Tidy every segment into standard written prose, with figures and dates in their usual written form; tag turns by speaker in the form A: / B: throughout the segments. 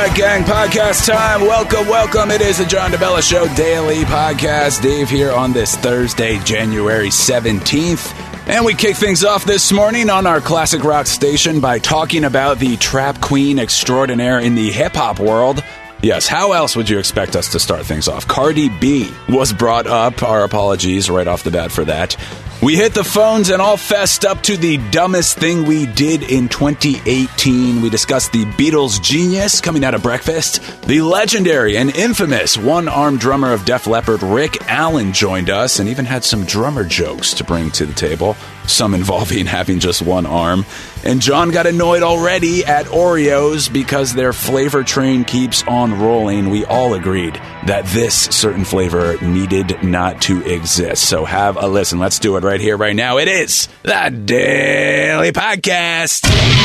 A: right, gang, podcast time. Welcome. It is the John DeBella Show Daily Podcast. Dave here on this Thursday, January 17th. And we kick things off this morning on our classic rock station by talking about the trap queen extraordinaire in the hip-hop world. Yes, how else would you expect us to start things off? Cardi B was brought up. Our apologies right off the bat for that. We hit the phones and all fessed up to the dumbest thing we did in 2018. We discussed the Beatles' genius coming out of breakfast. The legendary and infamous one-armed drummer of Def Leppard, Rick Allen, joined us and even had some drummer jokes to bring to the table, some involving having just one arm. And John got annoyed already at Oreos because their flavor train keeps on rolling. We all agreed that this certain flavor needed not to exist. So have a listen. Let's do it right here, right now. It is the Daily Podcast.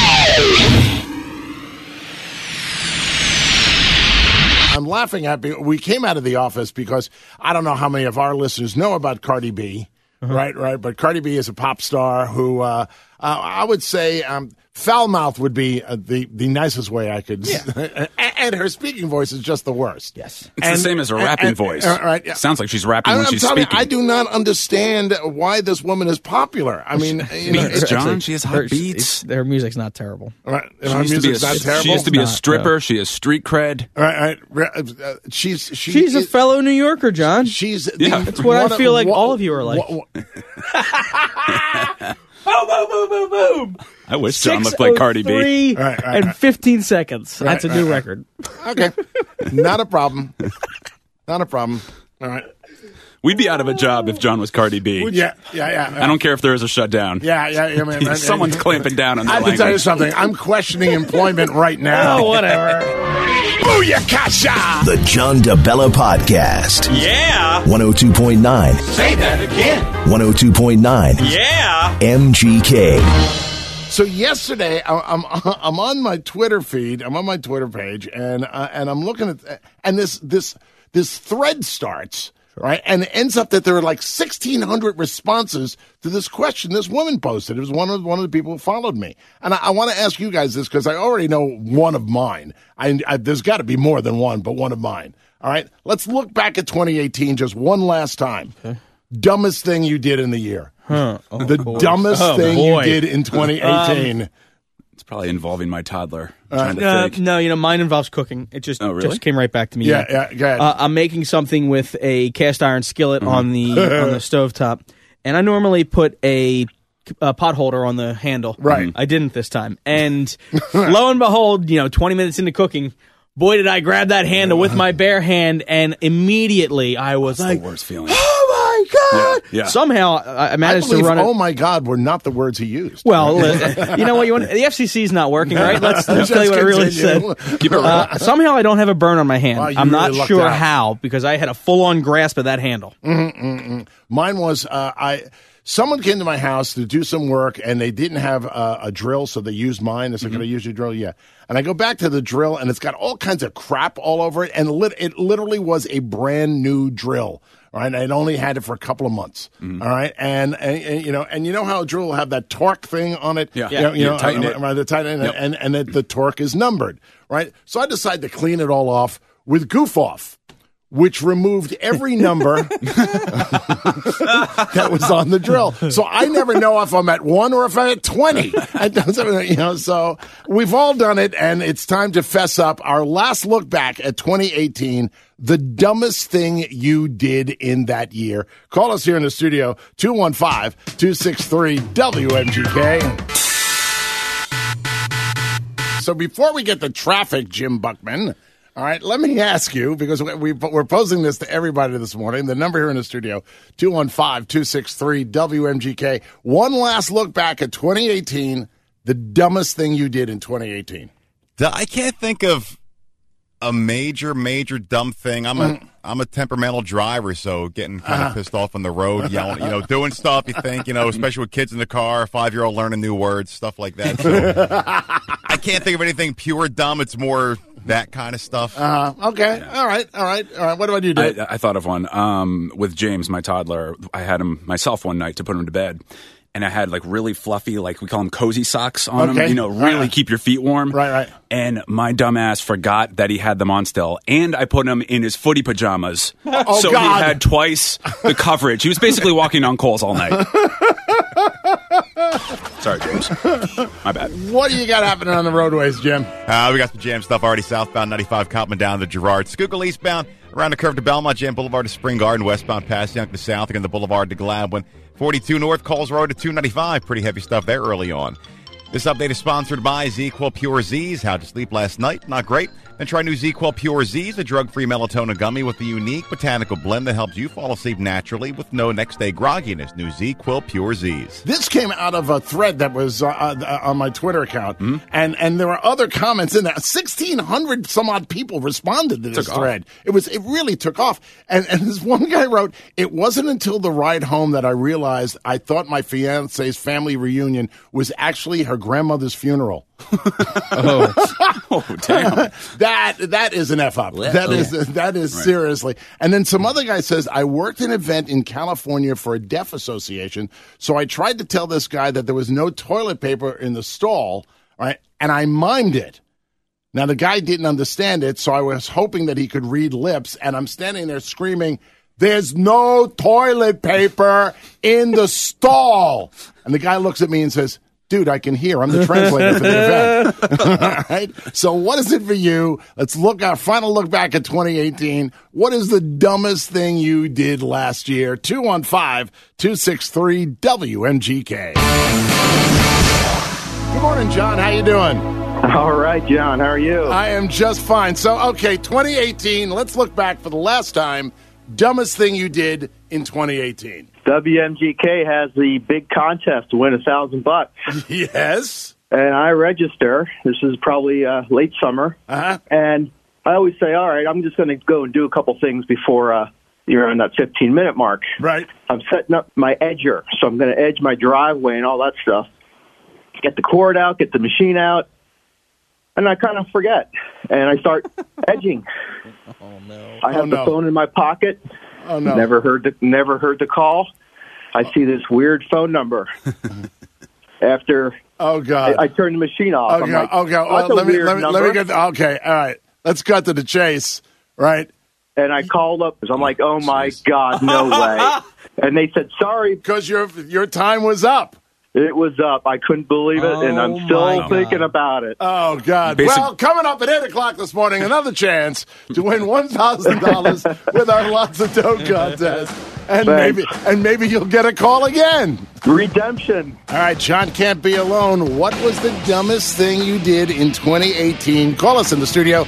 B: I'm laughing at, we came out of the office because I don't know how many of our listeners know about Cardi B. Right. But Cardi B is a pop star who I would say foul mouth would be the nicest way I could. Yeah. And her speaking voice is just the worst.
A: Yes. It's the same as her rapping voice.
B: Right. Yeah.
A: Sounds like she's rapping when she's speaking.
B: I do not understand why this woman is popular. I mean,
A: John, she has hot beats.
C: Her music's not terrible.
B: Right. Her music's not terrible.
A: She used to be a stripper. No. She has street cred.
B: Right. She's
C: a fellow New Yorker, John. That's what I feel like all of you are like. Boom.
A: I wish John looked like Cardi B.
C: And 15 seconds. That's a new record.
B: Okay. Not a problem. All right.
A: We'd be out of a job if John was Cardi B.
B: Yeah.
A: I don't care if there is a shutdown.
B: Yeah, man.
A: Someone's clamping down on that language.
B: I have to tell you something. I'm questioning employment right now.
C: Oh, whatever.
B: Booyakasha!
D: The John DeBella Podcast.
A: Yeah!
D: 102.9.
A: Say that again.
D: 102.9.
A: Yeah!
D: MGK.
B: So yesterday, I'm on my Twitter feed. I'm on my Twitter page, and I'm looking at, and this thread starts. Right, and it ends up that there are like 1,600 responses to this question this woman posted. It was one of the people who followed me, and I want to ask you guys this because I already know one of mine. There's got to be more than one, but one of mine. All right, let's look back at 2018 just one last time. Okay. Dumbest thing you did in the year. Dumbest thing you did in 2018.
A: It's probably involving my toddler.
C: No, mine involves cooking. It just came right back to me.
B: Yeah, go ahead.
C: I'm making something with a cast iron skillet on the stovetop, and I normally put a pot holder on the handle.
B: Right.
C: I didn't this time. And lo and behold, 20 minutes into cooking, boy, did I grab that handle with my bare hand, and immediately I was
A: That's the worst feeling.
C: Oh, my God!
A: Yeah.
C: Somehow, I managed to run it.
B: Oh, my God, were not the words he used.
C: Well, you know what? The FCC's not working, right? Let's tell you what I really said.
A: Keep it
C: somehow I don't have a burn on my hand.
B: Wow,
C: I'm not
B: really
C: sure how, because I had a full-on grasp of that handle.
B: Mine was, someone came to my house to do some work, and they didn't have a drill, so they used mine. It's like, can I use your drill? Yeah. And I go back to the drill, and it's got all kinds of crap all over it, and it literally was a brand-new drill. All right, I'd only had it for a couple of months. All right, and you know how a drill will have that torque thing on it.
A: Yeah,
B: tighten it. Right, tighten it, and the torque is numbered. Right, so I decided to clean it all off with Goof Off, which removed every number that was on the drill. So I never know if I'm at 1 or if I'm at 20. So we've all done it, and it's time to fess up. Our last look back at 2018, the dumbest thing you did in that year. Call us here in the studio, 215-263-WMGK. So before we get to traffic, Jim Buckman, all right, let me ask you, because we're posing this to everybody this morning. The number here in the studio, 215-263-WMGK. One last look back at 2018, the dumbest thing you did in 2018.
E: I can't think of a major dumb thing. I'm a temperamental driver, so getting kind of pissed off on the road, yelling, doing stuff you think, especially with kids in the car, 5-year-old learning new words, stuff like that. So I can't think of anything pure dumb. It's more that kind of stuff.
B: Okay. Yeah. All right. What do I do, Dave?
A: I thought of one with James, my toddler. I had him myself one night to put him to bed. and I had like really fluffy, like we call them cozy socks on
B: Okay.
A: them, really keep your feet warm.
B: Right.
A: And my dumbass forgot that he had them on still, and I put him in his footy pajamas.
B: Oh,
A: so
B: God.
A: he had twice the coverage. He was basically walking on coals all night. Sorry, James. My bad.
B: What do you got happening on the roadways, Jim?
E: We got some jam stuff already southbound 95 Copman down to Girard. Schuylkill eastbound around the curve to Belmont. Jam Boulevard to Spring Garden. Westbound past Young to South. Again, the Boulevard to Gladwin. 42 North Coles Road to 295. Pretty heavy stuff there early on. This update is sponsored by ZQuil Pure Z's. How'd you sleep last night? Not great? Then try new ZQuil Pure Z's, a drug-free melatonin gummy with a unique botanical blend that helps you fall asleep naturally with no next-day grogginess. New ZQuil Pure Z's.
B: This came out of a thread that was on my Twitter account, and there were other comments in that. 1,600 some odd people responded to this thread. It really took off. And this one guy wrote, "It wasn't until the ride home that I realized I thought my fiance's family reunion was actually her grandmother's funeral."
A: Oh, damn.
B: That is an F up. That is seriously. And then some other guy says, "I worked an event in California for a deaf association, so I tried to tell this guy that there was no toilet paper in the stall, right? And I mimed it. Now the guy didn't understand it, so I was hoping that he could read lips, and I'm standing there screaming, 'There's no toilet paper in the stall.' And the guy looks at me and says, 'Dude, I can hear. I'm the translator for the event.'" All right. So what is it for you? Let's final look back at 2018. What is the dumbest thing you did last year? 215-263-WMGK. Good morning, John. How you doing?
F: All right, John. How are you?
B: I am just fine. So, okay, 2018. Let's look back for the last time. Dumbest thing you did in 2018.
F: WMGK has the big contest to win $1,000,
B: Yes.
F: and I register. This is probably late summer, and I always say, "All right, I'm just going to go and do a couple things before you're on that 15-minute mark."
B: Right.
F: I'm setting up my edger, so I'm going to edge my driveway and all that stuff. Get the cord out, get the machine out, and I kind of forget, and I start edging.
C: Oh, no.
F: I have the phone in my pocket.
B: Oh, no.
F: Never heard the call. I see this weird phone number. After
B: Oh, God.
F: I turn the machine off.
B: Okay,
F: I'm like,
B: okay.
F: "That's
B: Well,
F: a
B: let me
F: weird
B: get. Okay, all right. Let's cut to the chase. Right?
F: And I called up because I'm like, "Oh my God, no way!" And they said, "Sorry,
B: Because your time was up.
F: it was up." I couldn't believe it, and I'm
C: Oh,
F: still
C: my
F: thinking
C: God.
F: about it.
B: Oh, God.
A: Basic-
B: Well, coming up at 8 o'clock this morning, another chance to win $1,000 with our Lots of Dough contest. And
F: Thanks.
B: maybe you'll get a call again.
F: Redemption.
B: All right, John can't be alone. What was the dumbest thing you did in 2018? Call us in the studio,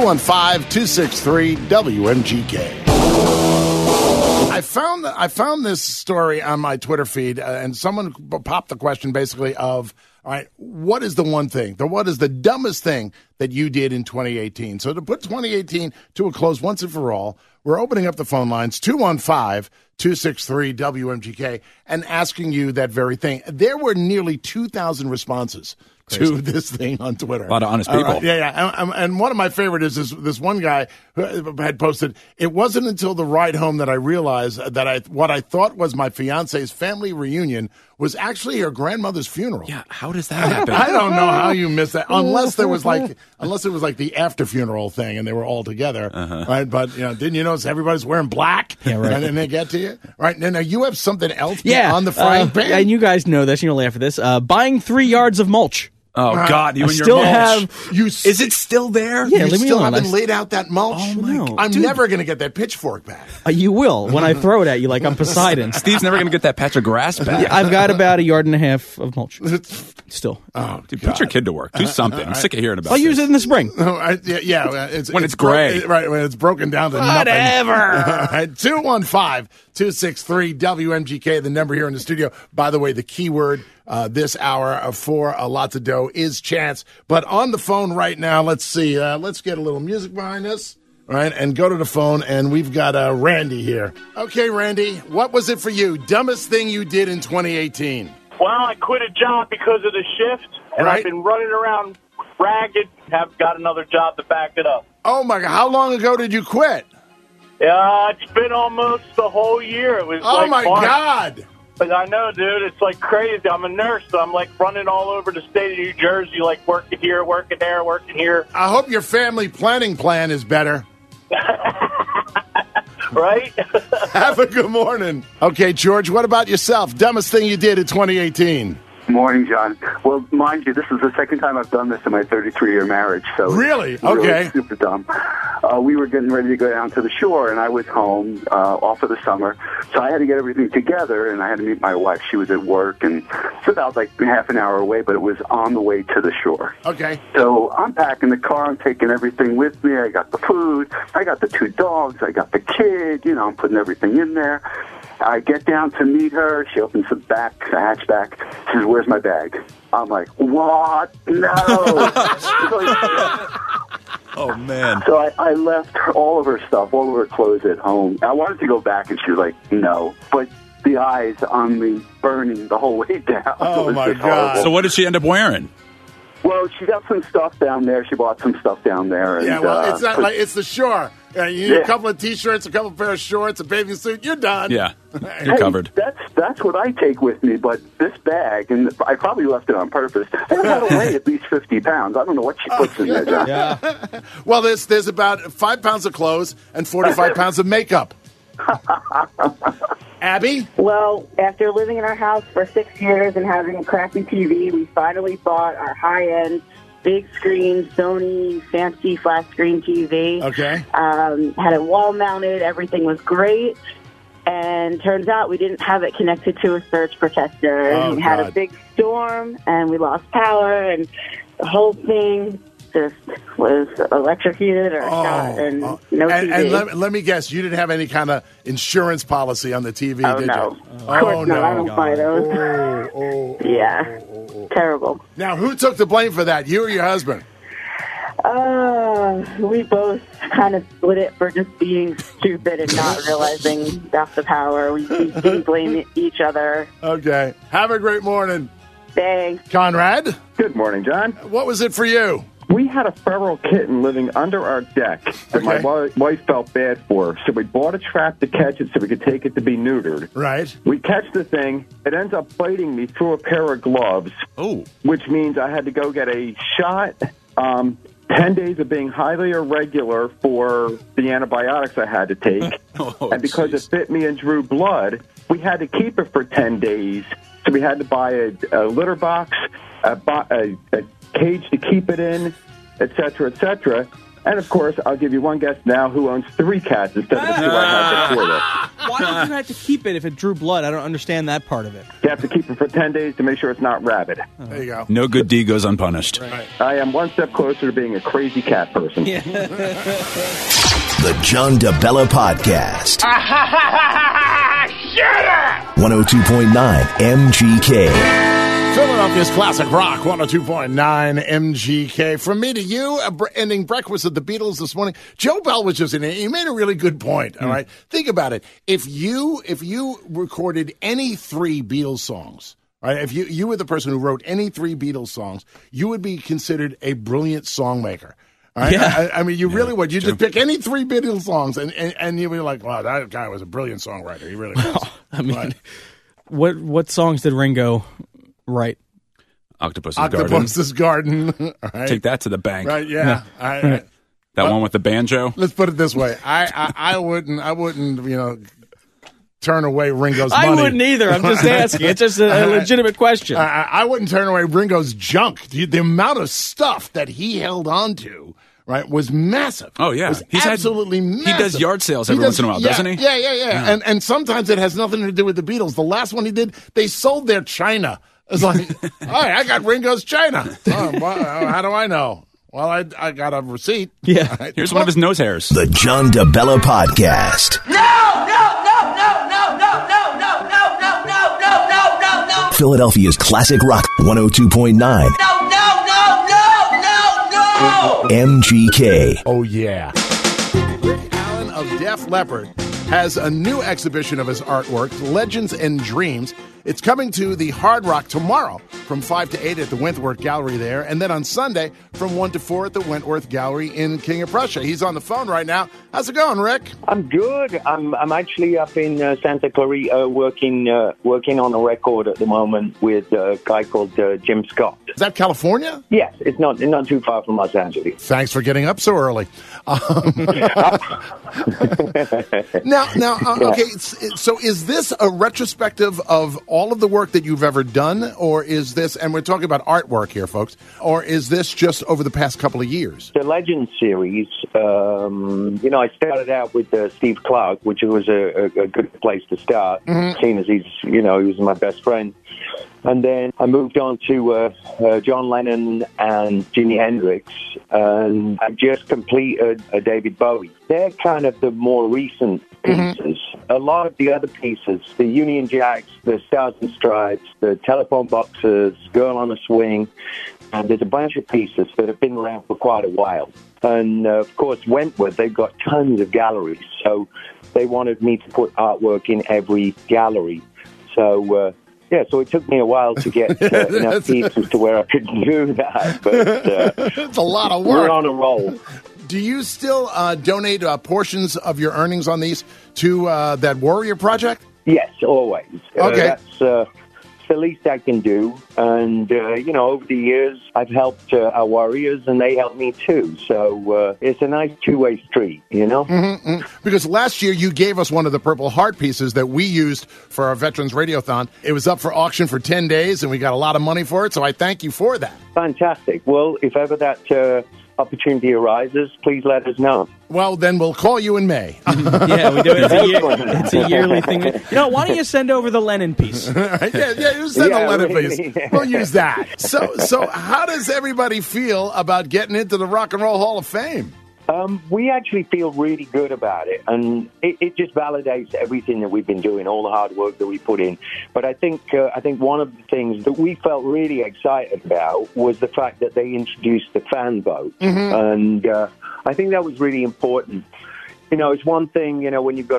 B: 215-263-WMGK. I found this story on my Twitter feed, and someone popped the question basically of, all right, what is the one thing? What is the dumbest thing that you did in 2018? So to put 2018 to a close once and for all, we're opening up the phone lines, 215-263-WMGK, and asking you that very thing. There were nearly 2,000 responses to this thing on Twitter.
A: A lot of honest people.
B: Yeah. And one of my favorite is this one guy who had posted, "It wasn't until the ride home that I realized that what I thought was my fiance's family reunion was actually her grandmother's funeral."
A: Yeah, how does that happen?
B: I don't know how you missed that, unless it was like the after funeral thing and they were all together, right? But didn't you notice everybody's wearing black?
C: Yeah, right.
B: And then they get to you, right? Now you have something else
C: Yeah.
B: on the frying pan.
C: And you guys know this, and you'll laugh at this. Buying 3 yards of mulch.
A: Oh, God, you
C: I
A: and your
C: still
A: mulch.
C: have-
A: Is it still there?
C: Yeah,
B: You
C: leave me
B: still
C: alone.
B: haven't laid out that mulch?
C: Oh, my God.
B: I'm never going to get that pitchfork back.
C: You will when I throw it at you like I'm Poseidon.
A: Steve's never going to get that patch of grass back.
C: I've got about 1.5 yards of mulch. Still.
B: Oh,
A: Dude, put your kid to work. Do something. I'm sick of hearing about
C: I'll use
A: this.
C: it in the spring.
B: It's
A: When it's gray.
B: right? When it's broken down to
C: Whatever.
B: nothing. 215-263-WMGK, the number here in the studio. By the way, the keyword this hour for Lots of Dough is chance. But on the phone right now, let's see. Let's get a little music behind this. Right, and go to the phone, and we've got Randy here. Okay, Randy, what was it for you? Dumbest thing you did in 2018?
G: Well, I quit a job because of the shift, and
B: Right.
G: I've been running around ragged, have got another job to back it up.
B: Oh, my God. How long ago did you quit?
G: It's been almost the whole year. It was
B: Oh,
G: like
B: my
G: March.
B: God.
G: But I know, dude. It's like crazy. I'm a nurse, so I'm like running all over the state of New Jersey, like working here, working there, working here.
B: I hope your family planning plan is better.
G: Right?
B: Have a good morning. Okay, George, what about yourself? Dumbest thing you did in 2018?
H: Morning, John. Well, mind you, this is the second time I've done this in my 33-year marriage. So
B: Really? Okay.
H: Super dumb. We were getting ready to go down to the shore, and I was home off for the summer. So I had to get everything together, and I had to meet my wife. She was at work, and it's about like half an hour away, but it was on the way to the shore.
B: Okay.
H: So I'm back in the car. I'm taking everything with me. I got the food. I got the 2 dogs. I got the kid. You know, I'm putting everything in there. I get down to meet her. She opens the hatchback. She says, "Where's my bag?" I'm like, "What? No."
E: Oh, man.
H: So I left all of her stuff, all of her clothes at home. I wanted to go back, and she was like, "No." But the eyes on me burning the whole way down.
B: Oh,
H: It was
B: my
H: just
B: God.
H: horrible.
A: So what did she end up wearing?
H: Well, she got some stuff down there. She bought some stuff down there. And,
B: Yeah, well, it's not like it's the shore. You need
H: Yeah.
B: a couple of T-shirts, a couple of pair of shorts, a bathing suit. You're done.
A: Yeah, you're covered.
H: That's what I take with me, but this bag, and I probably left it on purpose, and it had to weigh at least 50 pounds. I don't know what she puts in there, John.
C: Yeah.
B: Well, there's about 5 pounds of clothes and 45 pounds of makeup. Abby?
I: Well, after living in our house for 6 years and having a crappy TV, we finally bought our high-end, big screen Sony fancy flat screen TV.
B: Okay.
I: Had it wall mounted. Everything was great. And turns out we didn't have it connected to a surge protector.
B: Oh,
I: And we had
B: God.
I: a big storm, and we lost power, and the whole thing just was electrocuted or shot, and no TV.
B: And let me guess, you didn't have any kind of insurance policy on the TV,
I: Oh,
B: did
I: no.
B: you?
I: Of course not. I don't buy those. Yeah. Terrible.
B: Now, who took the blame for that, you or your husband?
I: We both kind of split it for just being stupid and not realizing that's the power. We didn't blame each other.
B: Okay. Have a great morning.
I: Thanks.
B: Conrad,
J: Good morning, John.
B: what was it for you?
J: We had a feral kitten living under our deck that my wife felt bad for, so we bought a trap to catch it so we could take it to be neutered.
B: Right.
J: We catch the thing. It ends up biting me through a pair of gloves, which means I had to go get a shot. 10 days of being highly irregular for the antibiotics I had to take. And because it bit me and drew blood, we had to keep it for 10 days. So we had to buy a litter box, a cage to keep it in, et cetera, et cetera. And, of course, I'll give you one guess now who owns 3 cats instead of the 2 I had before this.
C: Why did you have to keep it if it drew blood? I don't understand that part of it.
J: You have to keep it for 10 days to make sure it's not rabid.
B: There you go.
A: No good deed goes unpunished.
J: I am one step closer to being a crazy cat person.
D: The John DeBella Podcast. 102.9 MGK.
B: Philadelphia's Classic Rock, 102.9 MGK. From me to you, ending breakfast with the Beatles this morning. Joe Bell was just in it. He made a really good point, all right? Think about it. If you recorded any 3 Beatles songs, right? If you were the person who wrote any 3 Beatles songs, you would be considered a brilliant songmaker. All right?
C: Yeah.
B: I mean, you really would. You just pick any 3 Beatles songs, and you'd be like, wow, that guy was a brilliant songwriter. He really was.
C: I mean,
B: Right.
C: what songs did Ringo write?
A: Octopus's Garden.
B: Octopus's Garden. All right.
A: Take that to the bank.
B: Right, yeah. All right.
A: That one with the banjo.
B: Let's put it this way: I wouldn't, turn away Ringo's money.
C: I wouldn't either. I'm just asking. It's just a legitimate question.
B: I wouldn't turn away Ringo's junk. The amount of stuff that he held on to, right, was massive.
A: Oh, yeah.
B: Was
A: He's
B: absolutely massive.
A: He does yard sales every once in a while, doesn't he?
B: Yeah. And sometimes it has nothing to do with the Beatles. The last one he did, they sold their china. It's like, all right, I got Ringo's china. Oh, well, how do I know? Well, I got a receipt.
C: Yeah.
B: Right.
A: Here's one of his nose hairs.
D: The John DeBella Podcast.
I: No.
D: Philadelphia's Classic Rock 102.9 MGK.
B: Oh, yeah. Rick Allen of Def Leppard has a new exhibition of his artwork, Legends and Dreams, It's coming to the Hard Rock tomorrow from 5 to 8 at the Wentworth Gallery there, and then on Sunday from 1 to 4 at the Wentworth Gallery in King of Prussia. He's on the phone right now. How's it going, Rick?
K: I'm good. I'm actually up in Santa Clarita working on a record at the moment with a guy called Jim Scott.
B: Is that California?
K: Yes, it's not too far from Los Angeles.
B: Thanks for getting up so early. Okay. So is this a retrospective of all of the work that you've ever done, or is this, and we're talking about artwork here, folks, or is this just over the past couple of years?
K: The Legend series, I started out with Steve Clark, which was a good place to start, seeing as he was my best friend. And then I moved on to John Lennon and Jimi Hendrix, and I just completed David Bowie. They're kind of the more recent pieces. A lot of the other pieces, the Union Jacks, the Stars and Stripes, the Telephone Boxers, Girl on a Swing, and there's a bunch of pieces that have been around for quite a while. And, of course, Wentworth, they've got tons of galleries, so they wanted me to put artwork in every gallery. So... so it took me a while to get enough pieces to where I could do that. But
B: it's a lot of work.
K: We're on a roll.
B: Do you still donate portions of your earnings on these to that Warrior Project?
K: Yes, always.
B: Okay.
K: That's the least I can do. And, over the years, I've helped our Warriors, and they helped me too. So it's a nice two-way street,
B: Because last year you gave us one of the Purple Heart pieces that we used for our Veterans Radiothon. It was up for auction for 10 days, and we got a lot of money for it, so I thank you for that.
K: Fantastic. Well, if ever that opportunity arises, please let us know.
B: Well, then we'll call you in May.
C: Yeah, we do it. It's a yearly thing. Why don't you send over the Lennon piece?
B: You send the Lennon piece. We'll use that. So how does everybody feel about getting into the Rock and Roll Hall of Fame?
K: We actually feel really good about it, and it just validates everything that we've been doing, all the hard work that we put in. But I think one of the things that we felt really excited about was the fact that they introduced the fan vote, and I think that was really important. It's one thing, when you've got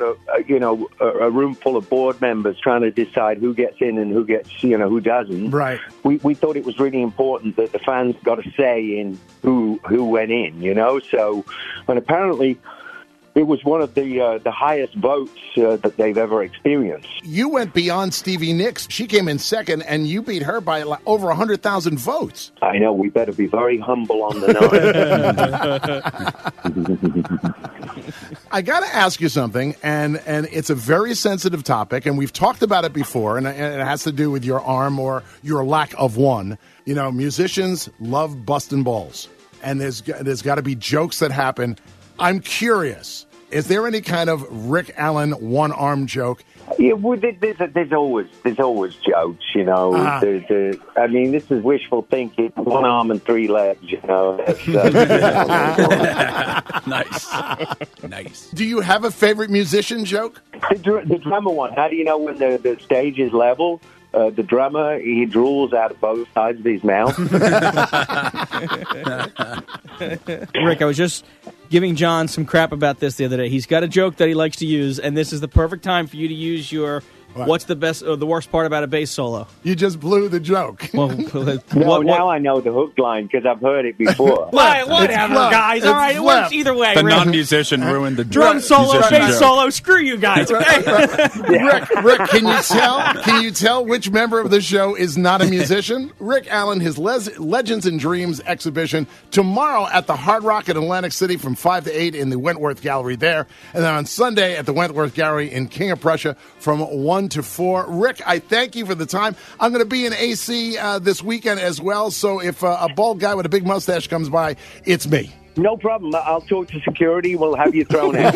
K: a room full of board members trying to decide who gets in and who gets, who doesn't.
B: Right.
K: We thought it was really important that the fans got a say in who went in, So, and apparently it was one of the highest votes that they've ever experienced.
B: You went beyond Stevie Nicks. She came in second, and you beat her by over 100,000 votes.
K: I know. We better be very humble on the night.
B: I got to ask you something, and it's a very sensitive topic, and we've talked about it before, and it has to do with your arm or your lack of one. Musicians love busting balls, and there's got to be jokes that happen. I'm curious. Is there any kind of Rick Allen one-arm joke?
K: Yeah, well, there's always jokes, I mean, this is wishful thinking. One arm and three legs,
A: Nice.
B: Do you have a favorite musician joke?
K: The drummer one. How do you know when the stage is level? The drummer, he drools out of both sides of his mouth.
C: Rick, I was just giving John some crap about this the other day. He's got a joke that he likes to use, and this is the perfect time for you to use your what's the best or the worst part about a bass solo.
B: You just blew the joke.
K: Well, now I know the hook line because I've heard it before.
C: Whatever, guys. All right, it works either way.
A: The non-musician ruined the
C: drum solo, bass solo. Screw you guys.
B: Rick, can you tell which member of the show is not a musician? Rick Allen, his Legends and Dreams exhibition tomorrow at the Hard Rock in Atlantic City from 5 to 8 in the Wentworth Gallery there, and then on Sunday at the Wentworth Gallery in King of Prussia from 1 to 4. Rick, I thank you for the time. I'm going to be in AC this weekend as well, so if a bald guy with a big mustache comes by, it's me.
K: No problem. I'll talk to security. We'll have you thrown out.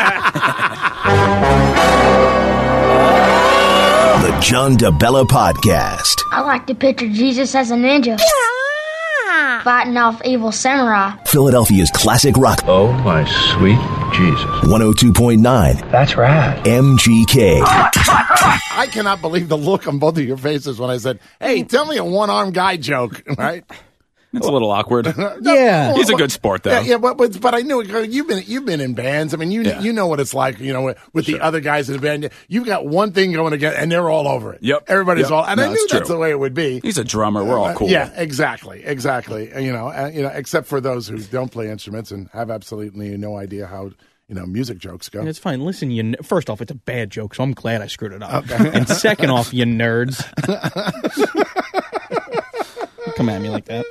D: The John DeBella Podcast.
L: I like to picture Jesus as a ninja. Fighting off evil samurai.
D: Philadelphia's classic rock.
M: Oh, my sweet Jesus.
D: 102.9.
M: That's right.
D: MGK.
B: I cannot believe the look on both of your faces when I said, hey, tell me a one-armed guy joke, right?
A: It's a little awkward.
C: Yeah.
A: He's a good sport, though.
B: Yeah, but I knew it. You've been in bands. I mean, you know what it's like. You know, with the other guys in the band, you've got one thing going again, and they're all over it.
A: Yep.
B: Everybody's all. And I knew that's
A: true.
B: the way it would be.
A: He's a drummer. We're all cool.
B: Yeah, exactly. You know, except for those who don't play instruments and have absolutely no idea how music jokes go.
C: And it's fine. Listen, first off, it's a bad joke, so I'm glad I screwed it up. Okay. And second off, you nerds. Come at me like that.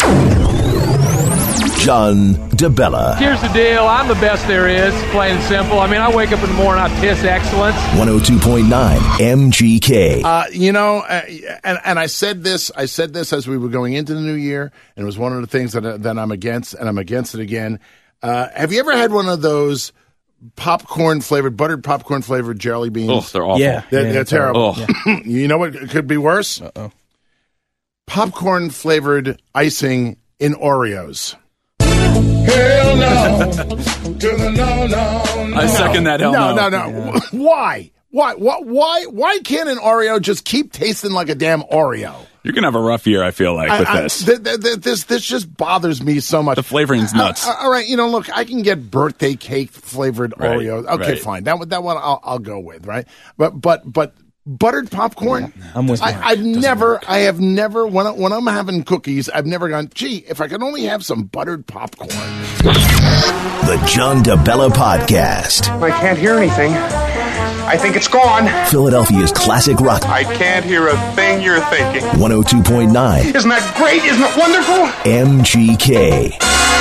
D: John DeBella.
N: Here's the deal. I'm the best there is, plain and simple. I mean, I wake up in the morning, I piss excellence.
D: 102.9 MGK.
B: And I said this as we were going into the new year, and it was one of the things that I'm against, and I'm against it again. Have you ever had one of those buttered popcorn flavored jelly beans?
A: Oh, they're awful.
C: Yeah.
B: They're terrible.
C: Yeah.
B: You know what could be worse?
C: Uh-oh.
B: Popcorn flavored icing in Oreos. Hell no to the no.
A: I second that. Hell no.
B: Yeah. Why? Why can't an Oreo just keep tasting like a damn Oreo?
A: You're going to have a rough year, I feel like, with this.
B: This just bothers me so much.
A: The flavoring's nuts.
B: All right, look, I can get birthday cake flavored Oreos. Okay, fine. That one I'll go with, right? But buttered popcorn?
C: I'm with you.
B: I have never, when I'm having cookies, I've never gone, gee, if I could only have some buttered popcorn.
D: The John DeBella Podcast.
O: I can't hear anything. I think it's gone.
D: Philadelphia's classic rock.
O: I can't hear a thing you're thinking.
D: 102.9.
O: Isn't that great? Isn't it wonderful?
D: MGK.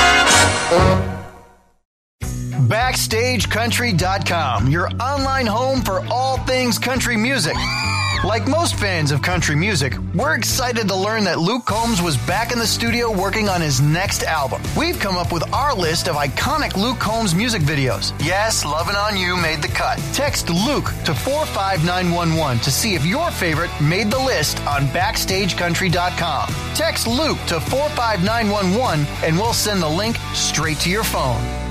P: BackstageCountry.com, your online home for all things country music. Like most fans of country music, we're excited to learn that Luke Combs was back in the studio working on his next album. We've come up with our list of iconic Luke Combs music videos. Yes, Lovin' On You made the cut. Text Luke to 45911 to see if your favorite made the list on BackstageCountry.com. Text Luke to 45911 and we'll send the link straight to your phone.